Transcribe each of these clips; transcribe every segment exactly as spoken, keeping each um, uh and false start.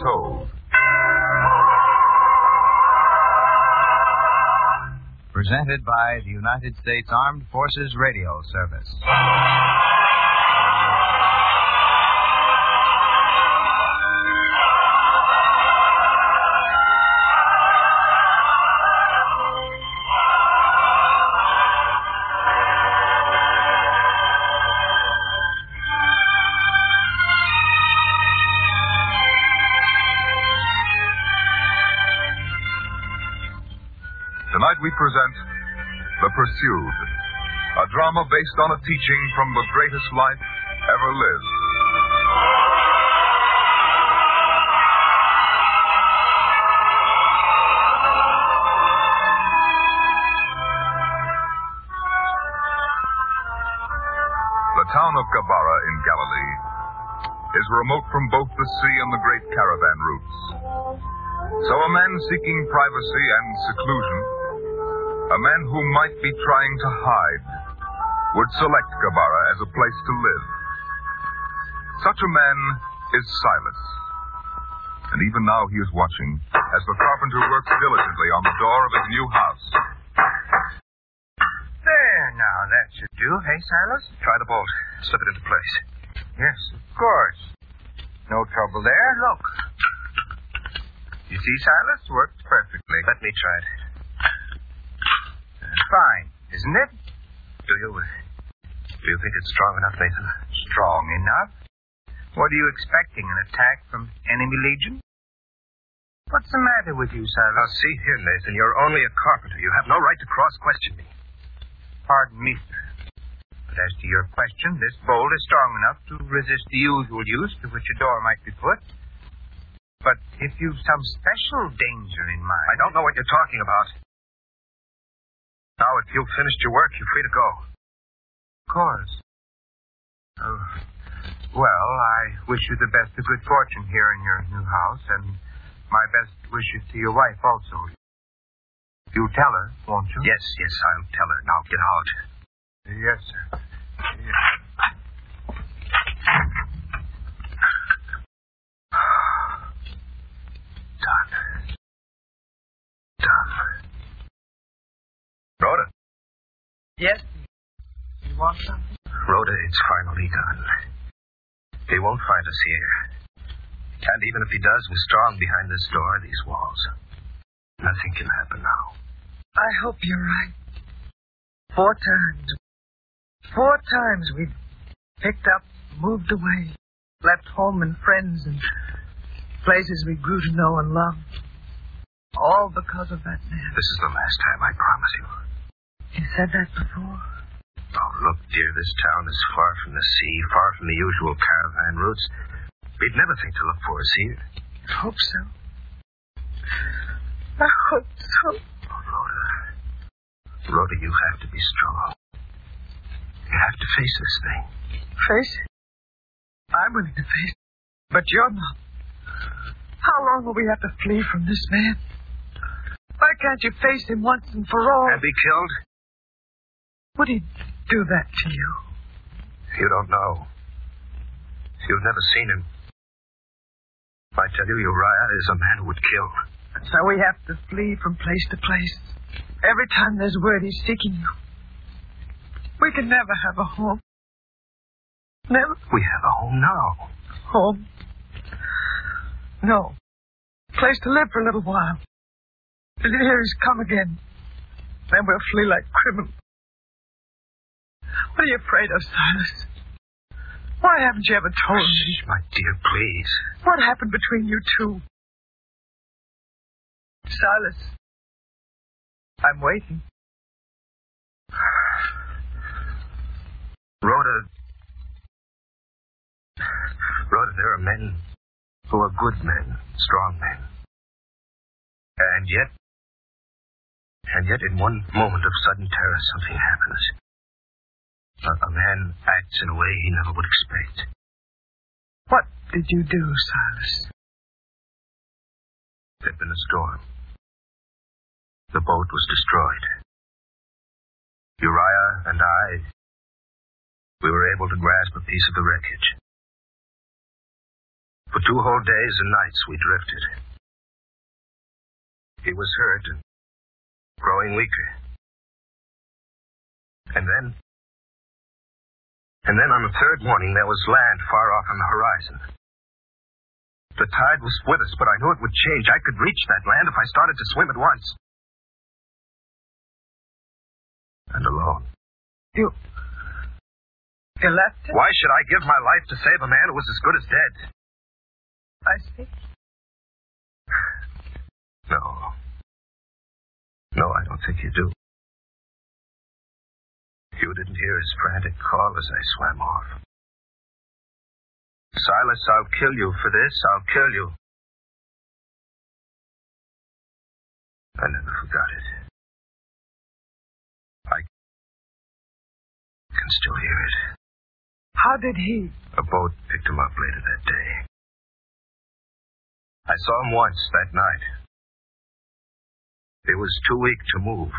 Untold. Presented by the United States Armed Forces Radio Service. Tonight we present The Pursued, a drama based on a teaching from the greatest life ever lived. The town of Gabara in Galilee is remote from both the sea and the great caravan routes. So a man seeking privacy and seclusion, a man who might be trying to hide, would select Gabara as a place to live. Such a man is Silas. And even now he is watching as the carpenter works diligently on the door of his new house. There, now, that should do. Hey, Silas? Try the bolt. Slip it into place. Yes, of course. No trouble there. Look. You see, Silas? Works perfectly. Let me try it. Fine, isn't it? Do you, do you think it's strong enough, Nathan? Strong enough? What are you expecting, an attack from enemy legion? What's the matter with you, Silas? Now, see here, Nathan, you're only a carpenter. You have no right to cross-question me. Pardon me, sir. But as to your question, this bolt is strong enough to resist the usual use to which a door might be put. But if you've some special danger in mind... I don't know what you're talking about. Now, if you've finished your work, you're free to go. Of course. Oh, well, I wish you the best of good fortune here in your new house, and my best wishes to your wife also. You'll tell her, won't you? Yes, yes, I'll tell her. Now, get out. Yes, sir. Yes. Done. Done. Rhoda. Yes? You want something? Rhoda, it's finally done. He won't find us here. And even if he does, we're strong behind this door, these walls. Nothing can happen now. I hope you're right. Four times. Four times we've picked up, moved away, left home and friends and places we grew to know and love. All because of that man. This is the last time, I promise you. You said that before? Oh, look, dear, this town is far from the sea, far from the usual caravan routes. We'd never think to look for us here. I hope so. I hope so. Oh, Rhoda. Rhoda, you have to be strong. You have to face this thing. Face it? I'm willing to face it, but you're not. How long will we have to flee from this man? Why can't you face him once and for all? And be killed? Would he do that to you? You don't know. You've never seen him. I tell you, Uriah is a man who would kill. So we have to flee from place to place. Every time there's word he's seeking you. We can never have a home. Never. We have a home now. Home? No. Place to live for a little while. Till you hear he's come again. Then we'll flee like criminals. What are you afraid of, Silas? Why haven't you ever told me? Shh, my dear, please. What happened between you two? Silas, I'm waiting. Rhoda. Rhoda, there are men who are good men, strong men. And yet, and yet in one moment of sudden terror, something happens. A, a man acts in a way he never would expect. What did you do, Silas? There'd been a storm. The boat was destroyed. Uriah and I, we were able to grasp a piece of the wreckage. For two whole days and nights we drifted. He was hurt and growing weaker. And then... And then on the third morning there was land far off on the horizon. The tide was with us, but I knew it would change. I could reach that land if I started to swim at once. And alone. You... You left him? Why should I give my life to save a man who was as good as dead? I see. No. No, I don't think you do. You didn't hear his frantic call as I swam off. Silas, I'll kill you for this. I'll kill you. I never forgot it. I can still hear it. How did he? A boat picked him up later that day. I saw him once that night. He was too weak to move.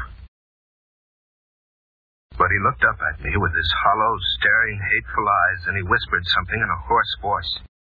But he looked up at me with his hollow, staring, hateful eyes, and he whispered something in a hoarse voice.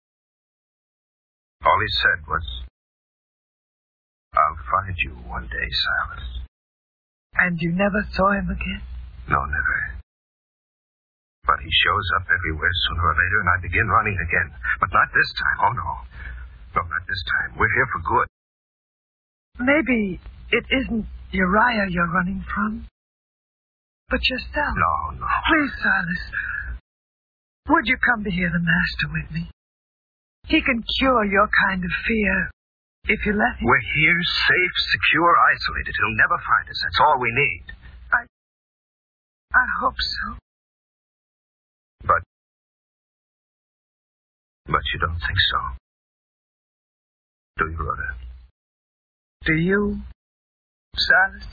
All he said was, "I'll find you one day, Silas." And you never saw him again? No, never. But he shows up everywhere sooner or later, and I begin running again. But not this time. Oh, no. No, not this time. We're here for good. Maybe it isn't Uriah you're running from, but yourself. No, no. Please, Silas. Would you come to hear the Master with me? He can cure your kind of fear if you let him. We're here, safe, secure, isolated. He'll never find us. That's all we need. I... I hope so. But... But you don't think so. Do you, Rhoda? Do you, Silas?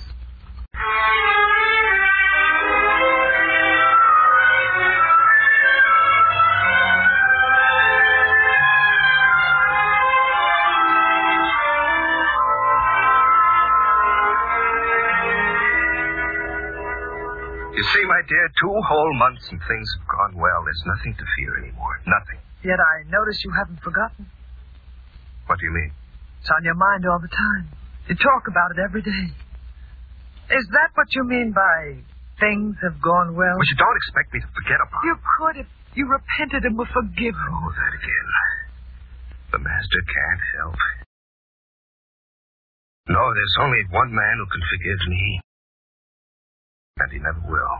You see, my dear, two whole months and things have gone well. There's nothing to fear anymore. Nothing. Yet I notice you haven't forgotten. What do you mean? It's on your mind all the time. You talk about it every day. Is that what you mean by things have gone well? But you don't expect me to forget about You it. could if you repented and were forgiven. Oh, that again. The Master can't help. No, there's only one man who can forgive me. And he never will.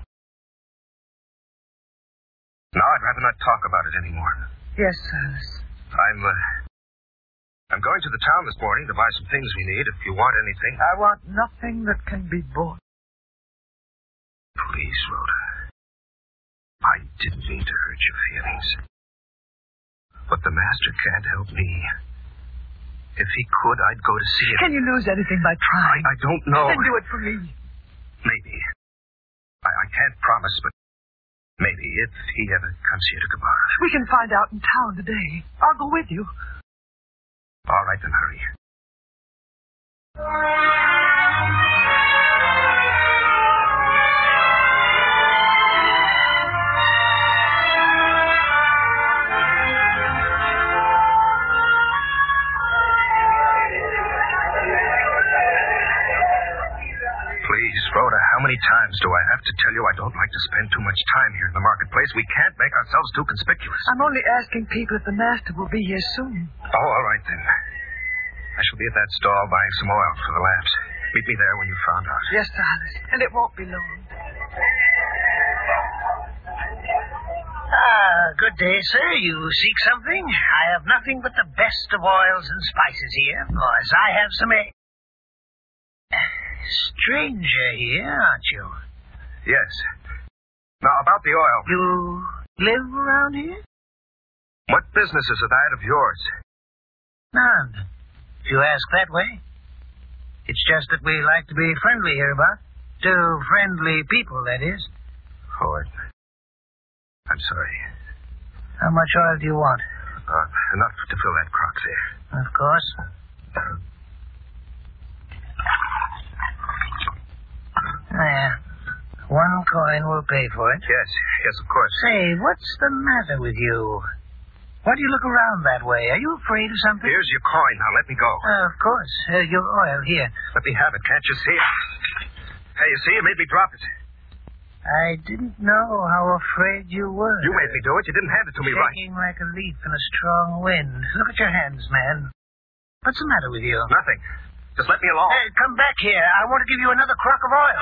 Now, I'd rather not talk about it anymore. Yes, Silas. I'm, uh... I'm going to the town this morning to buy some things we need, if you want anything. I want nothing that can be bought. Please, Rhoda. I didn't mean to hurt your feelings. But the Master can't help me. If he could, I'd go to see him. Can you lose anything by trying? I, I don't know. Then do it for me. Maybe. I, I can't promise, but maybe if he ever comes here to Gabara. We can find out in town today. I'll go with you. All right, then hurry. Please, Rhoda, how many times do I have to tell you I don't like to spend too much time here in the marketplace? We can't make ourselves too conspicuous. I'm only asking people if the Master will be here soon. Oh, all right, then. I shall be at that stall buying some oil for the lamps. Meet me there when you've found out. Yes, Silas, and it won't be long. Ah, good day, sir. You seek something? I have nothing but the best of oils and spices here. Of course, I have some... A- stranger here, aren't you? Yes. Now, about the oil. You live around here? What business is that of yours? None. If you ask that way. It's just that we like to be friendly hereabout. To friendly people, that is. Oh, I... I'm sorry. How much oil do you want? Uh, enough to fill that crock there. Of course. There. One coin will pay for it. Yes, yes, of course. Say, what's the matter with you? Why do you look around that way? Are you afraid of something? Here's your coin. Now let me go. Uh, of course. Uh, your oil, here. Let me have it. Can't you see it? Hey, you see? You made me drop it. I didn't know how afraid you were. You made me do it. You didn't hand it to me right. Shaking like a leaf in a strong wind. Look at your hands, man. What's the matter with you? Nothing. Just let me alone. Hey, come back here. I want to give you another crock of oil.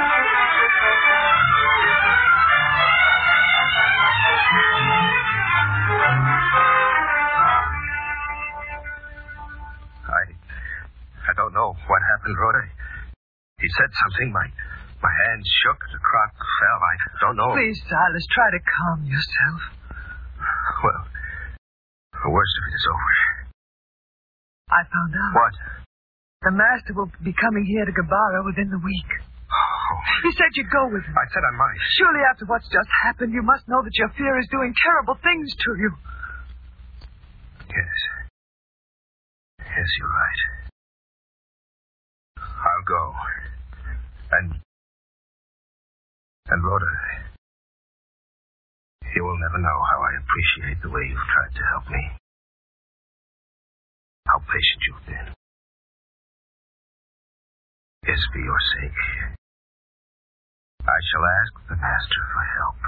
I... I don't know what happened, Rhoda. He said something. My... My hands shook. The crock fell. I don't know. Please, Silas, try to calm yourself. Well, the worst of it is over. I found out. What? The master will be coming here to Gabara within the week. Oh. He said you'd go with him. I said I might. Surely after what's just happened, you must know that your fear is doing terrible things to you. Yes. Yes, you're right. I'll go. And... And, Rhoda, you will never know how I appreciate the way you've tried to help me. How patient you've been. Yes, for your sake. I shall ask the master for help.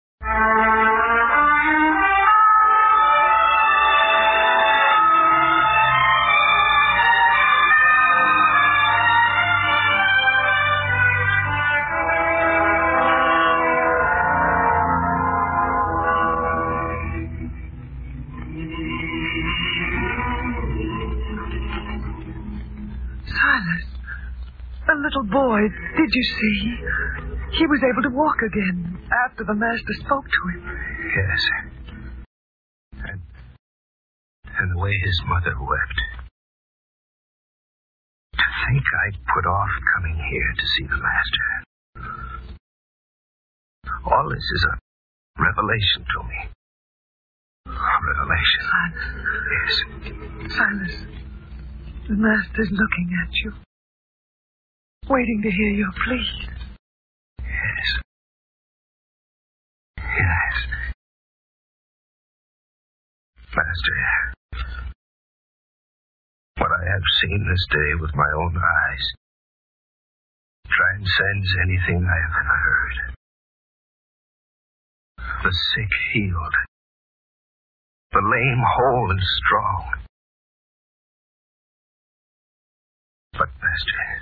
Little boy, did you see? He was able to walk again after the master spoke to him. Yes. And, and the way his mother wept. To think I put off coming here to see the master. All this is a revelation to me. A revelation. Silas. Yes. Silas, the master's looking at you. Waiting to hear your plea. Yes. Yes. Master, what I have seen this day with my own eyes transcends anything I have ever heard. The sick healed. The lame whole and strong. But, Master,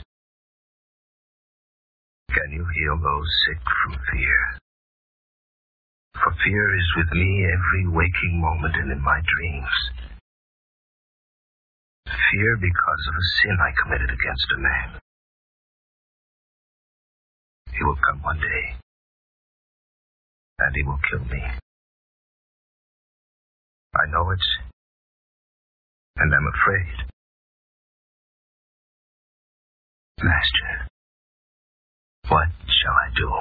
can you heal those sick from fear? For fear is with me every waking moment and in my dreams. Fear because of a sin I committed against a man. He will come one day, and he will kill me. I know it, and I'm afraid. Master, what shall I do?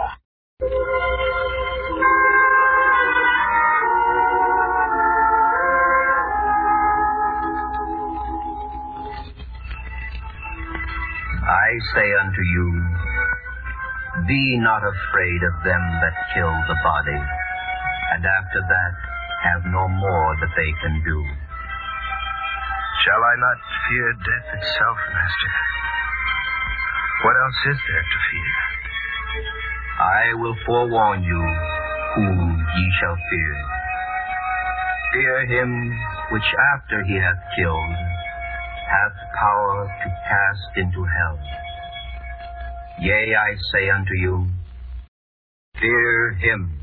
I say unto you, be not afraid of them that kill the body, and after that have no more that they can do. Shall I not fear death itself, Master? What else is there to fear? I will forewarn you whom ye shall fear. Fear him which after he hath killed hath power to cast into hell. Yea, I say unto you, fear him.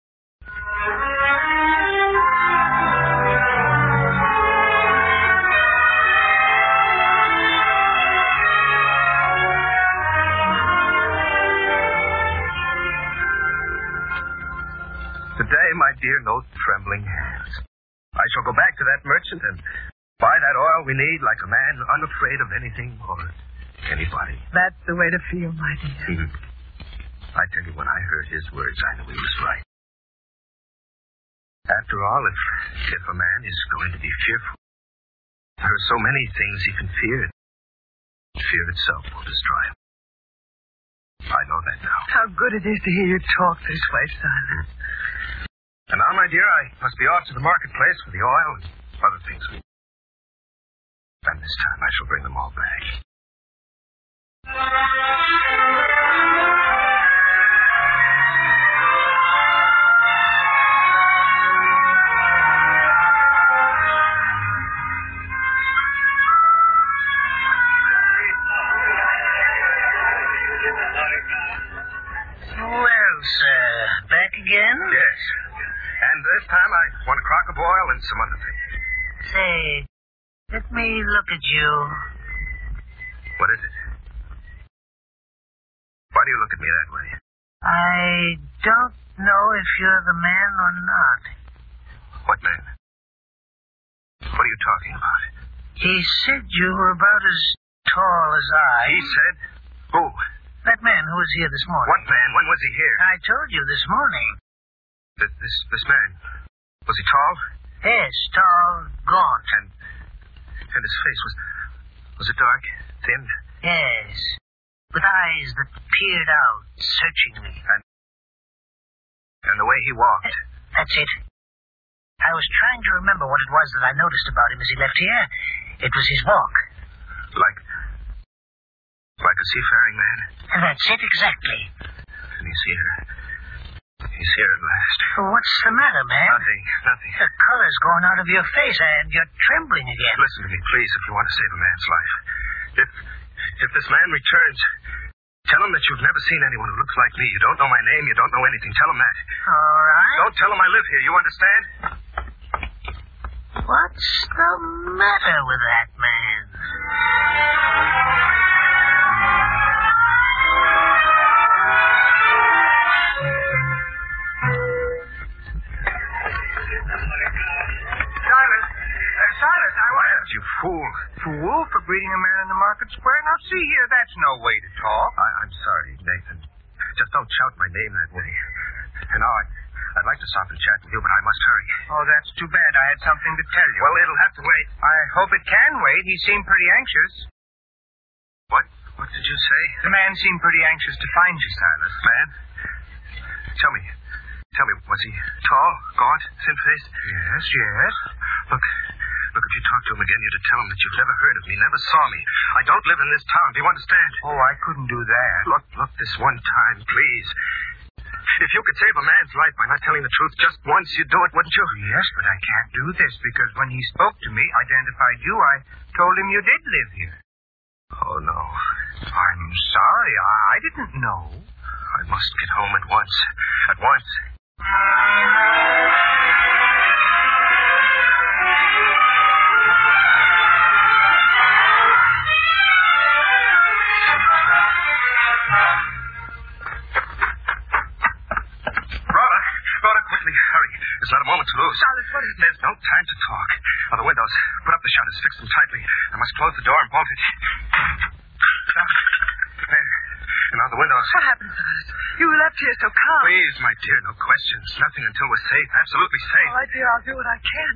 Today, my dear, no trembling hands. I shall go back to that merchant and buy that oil we need like a man unafraid of anything or anybody. That's the way to feel, my dear. Mm-hmm. I tell you, when I heard his words, I knew he was right. After all, if, if a man is going to be fearful, there are so many things he can fear. Fear itself will destroy him. I know that now. How good it is to hear you talk this way, Silas. And now, my dear, I must be off to the marketplace for the oil and other things. And this time I shall bring them all back. Well, sir, back again? Yes. And this time I want a crock of oil and some other things. Say, let me look at you. What is it? Why do you look at me that way? I don't know if you're the man or not. What man? What are you talking about? He said you were about as tall as I. He said? Who? That man who was here this morning. What man? When was he here? I told you this morning. This, this, this man. Was he tall? Yes, tall, gaunt. And, and his face was, was it dark, thin? Yes, with eyes that peered out, searching me. And, and the way he walked? That's it. I was trying to remember what it was that I noticed about him as he left here. It was his walk. Like, like a seafaring man? And that's it, exactly. And he's here. He's here at last. Well, what's the matter, man? Nothing, nothing. The color's going out of your face, and you're trembling again. Listen to me, please, if you want to save a man's life. If, if this man returns, tell him that you've never seen anyone who looks like me. You don't know my name, you don't know anything. Tell him that. All right. Don't tell him I live here, you understand? What's the matter with that man? You fool. Fool for greeting a man in the market square? Now, see here, that's no way to talk. I, I'm sorry, Nathan. Just don't shout my name that way. And now, I'd, I'd like to stop and chat with you, but I must hurry. Oh, that's too bad. I had something to tell you. Well, it'll have to wait. I hope it can wait. He seemed pretty anxious. What? What did you say? The man seemed pretty anxious to find you, Silas. Man? Tell me. Tell me, was he tall, gaunt, thin-faced? Yes, yes. Look, look, if you talk to him again, you're to tell him that you've never heard of me, never saw me. I don't live in this town. Do you understand? Oh, I couldn't do that. Look, look, this one time, please. If you could save a man's life by not telling the truth just once, you'd do it, wouldn't you? Yes, but I can't do this because when he spoke to me, identified you, I told him you did live here. Oh, no. I'm sorry. I, I didn't know. I must get home at once. At once. There's not a moment to lose. Silas, what is it? There's no time to talk. Now, the windows. Put up the shutters. Fix them tightly. I must close the door and bolt it. There. And now the windows. What happened, Silas? You left here so calm. Please, my dear, no questions. Nothing until we're safe. Absolutely safe. All right, dear, I'll do what I can.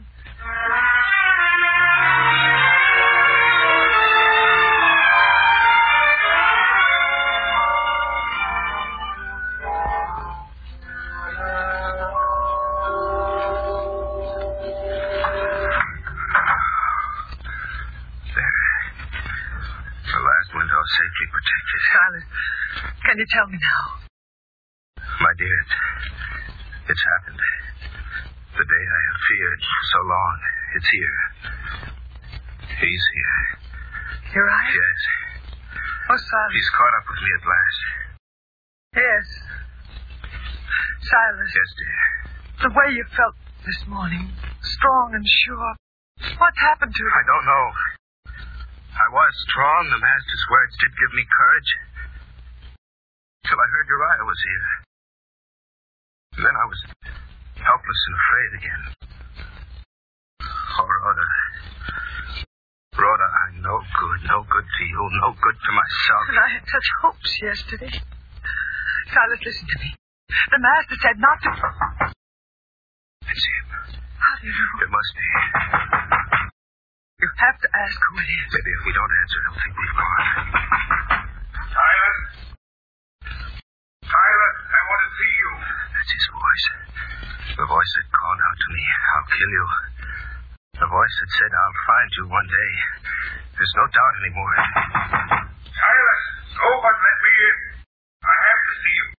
Safely protected. Silas, can you tell me now? My dear, it's, it's happened. The day I have feared so long. It's here. He's here. You're right? Yes. Oh, Silas. He's caught up with me at last. Yes. Silas. Yes, dear. The way you felt this morning, strong and sure. What's happened to you? I don't know. I was strong. The master's words did give me courage. Till I heard Uriah was here. And then I was helpless and afraid again. Oh, Rhoda. Rhoda, I'm no good. No good to you. No good to myself. And I had such hopes yesterday. Silas, listen to me. The master said not to... It's him. How do you know? It must be. You have to ask who it is. Maybe if we don't answer, he'll think we've gone. Silas! Silas, I want to see you. That's his voice. The voice that called out to me, I'll kill you. The voice that said, I'll find you one day. There's no doubt anymore. Silas, open, let me in. I have to see you.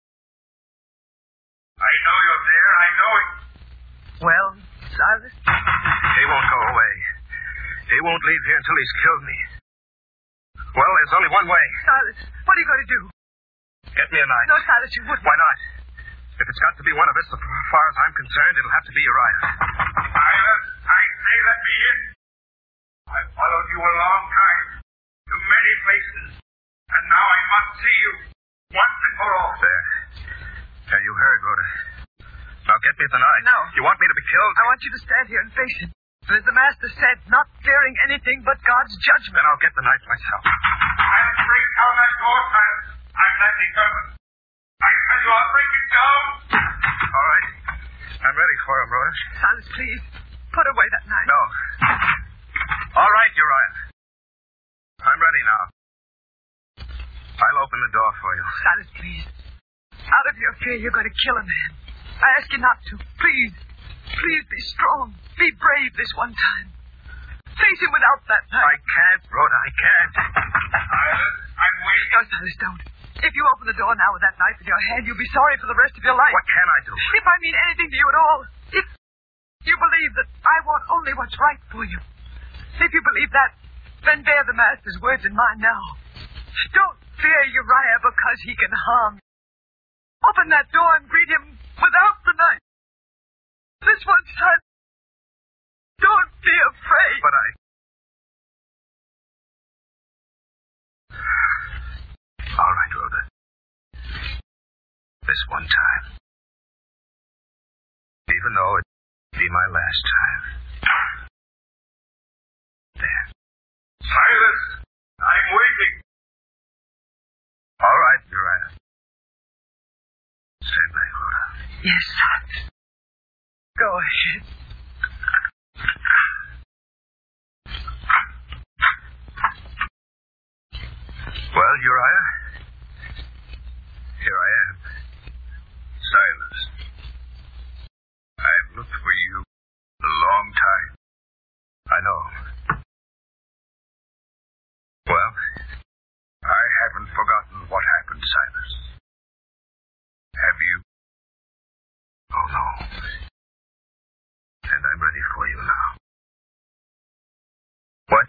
I know you're there, I know it. Well, Silas? He won't go away. He won't leave here until he's killed me. Well, there's only one way. Silas, what are you going to do? Get me a knife. No, Silas, you wouldn't. Why not? If it's got to be one of us, as far as I'm concerned, it'll have to be Uriah. Silas, I say let me in. I've followed you a long time, to many places, and now I must see you, once and for all. There. There, you heard, Rhoda. Now get me the knife. No. You want me to be killed? I want you to stand here and face him. But as the Master said, not fearing anything but God's judgment. Then I'll get the knife myself. I'll break down that door, Silas. I'm that determined. I tell you, I'll break it down. All right. I'm ready for him, Rhoda. Silas, please, put away that knife. No. All right, Uriah. I'm ready now. I'll open the door for you. Silas, please. Out of your fear, you're going to kill a man. I ask you not to. Please. Please be strong. Be brave this one time. Face him without that knife. I can't, Rhoda. I can't. Silas, I'm waiting. No, Silas, don't. If you open the door now with that knife in your hand, you'll be sorry for the rest of your life. What can I do? If I mean anything to you at all, if you believe that I want only what's right for you, if you believe that, then bear the Master's words in mind now. Don't fear Uriah because he can harm you. Open that door and greet him without the knife. This one, son. Don't be afraid. But I... All right, Rhoda. This one time. Even though it be my last time. There. Silas, I'm waiting. All right, Uriah. Stand back, Rhoda. Yes, son. Go ahead. Well, Uriah, here I am. Silas, I've looked for you a long time. I know. Well, I haven't forgotten what happened, Silas. Have you? Oh, no. And I'm ready for you now. What?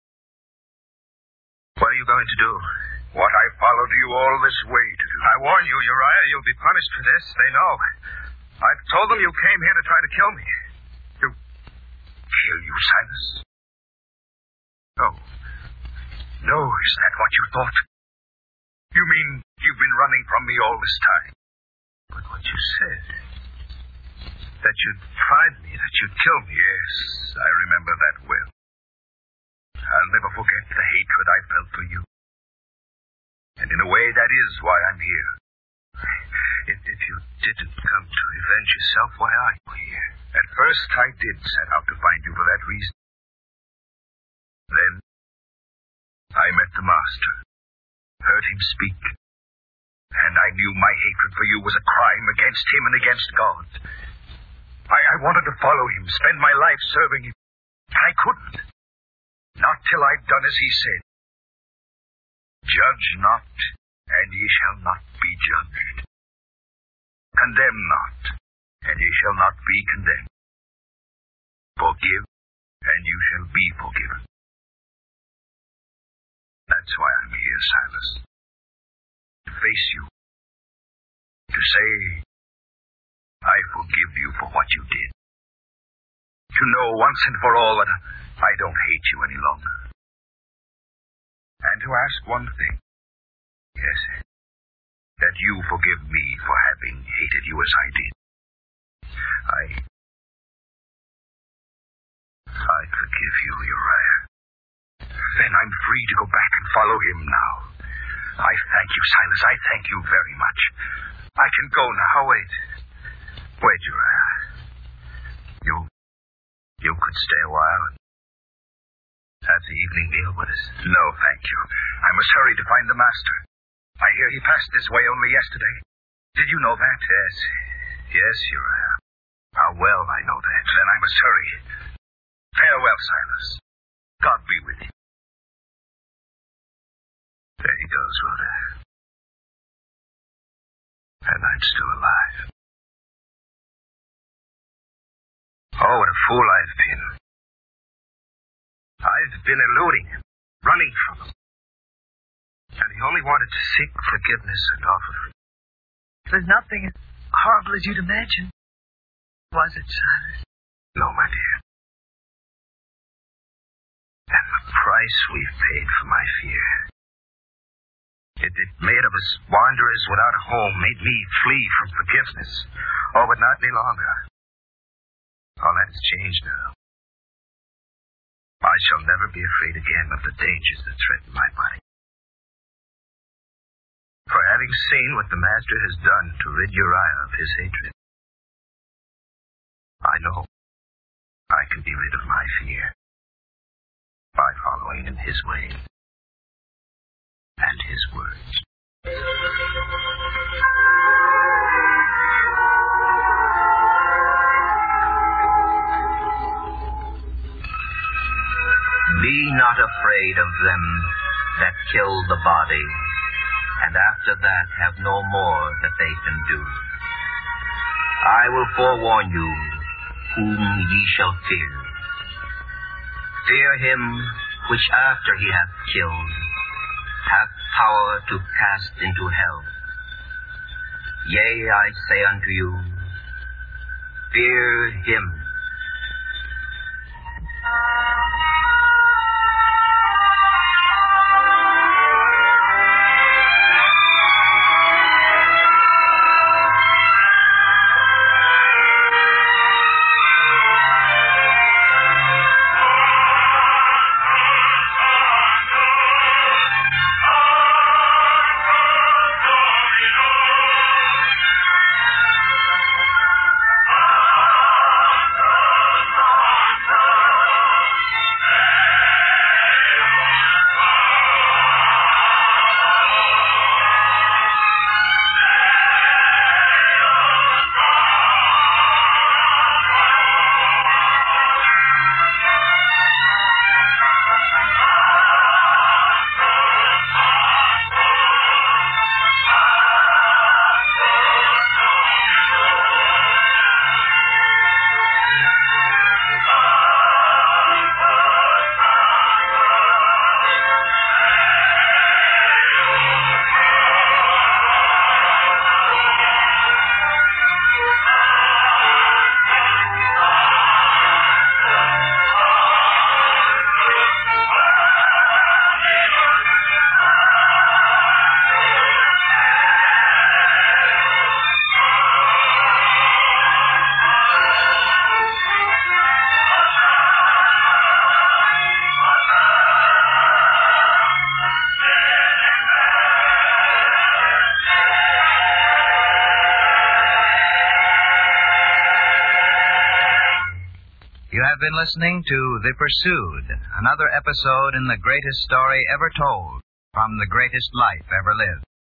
What are you going to do? What I followed you all this way to do. I warn you, Uriah, you'll be punished for this. They know. I've told them you came here to try to kill me. To kill you, Silas? No. No, is that what you thought? You mean you've been running from me all this time? But what you said, that you'd find me, that you'd kill me. Yes, I remember that well. I'll never forget the hatred I felt for you. And in a way, that is why I'm here. If, if you didn't come to revenge yourself, why are you here? At first, I did set out to find you for that reason. Then, I met the Master, heard him speak, and I knew my hatred for you was a crime against him and against God. I, I wanted to follow him, spend my life serving him. I couldn't. Not till I'd done as he said. Judge not, and ye shall not be judged. Condemn not, and ye shall not be condemned. Forgive, and you shall be forgiven. That's why I'm here, Silas. To face you. To say, I forgive you for what you did. To know once and for all that I don't hate you any longer. And to ask one thing. Yes, that you forgive me for having hated you as I did. I... I forgive you, Uriah. Then I'm free to go back and follow him now. I thank you, Silas. I thank you very much. I can go now. Wait. Wait, Uriah. You... You could stay a while and have the evening meal with us? No, thank you. I must hurry to find the Master. I hear he passed this way only yesterday. Did you know that? Yes. Yes, Uriah. How well I know that. Then I must hurry. Farewell, Silas. God be with you. There he goes, Rhoda. And I'm still alive. Oh, what a fool I've been. I've been eluding him, running from him. And he only wanted to seek forgiveness and offer free. There's nothing as horrible as you'd imagine. Was it, Silas? No, my dear. And the price we've paid for my fear. It, it made of us wanderers without a home, made me flee from forgiveness. Oh, but not any longer. All that has changed now. I shall never be afraid again of the dangers that threaten my body. For having seen what the Master has done to rid Uriah of his hatred, I know I can be rid of my fear by following in his way and his words. Be not afraid of them that kill the body, and after that have no more that they can do. I will forewarn you whom ye shall fear. Fear him which after he hath killed hath power to cast into hell. Yea, I say unto you, fear him. You have been listening to The Pursued, another episode in the greatest story ever told from the greatest life ever lived.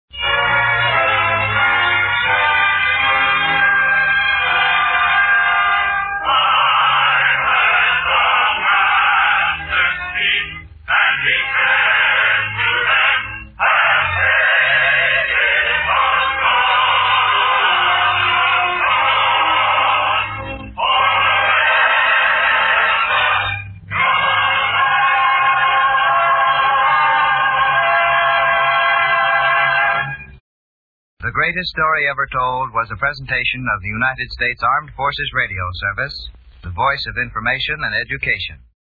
The Greatest Story Ever Told was a presentation of the United States Armed Forces Radio Service, the voice of information and education.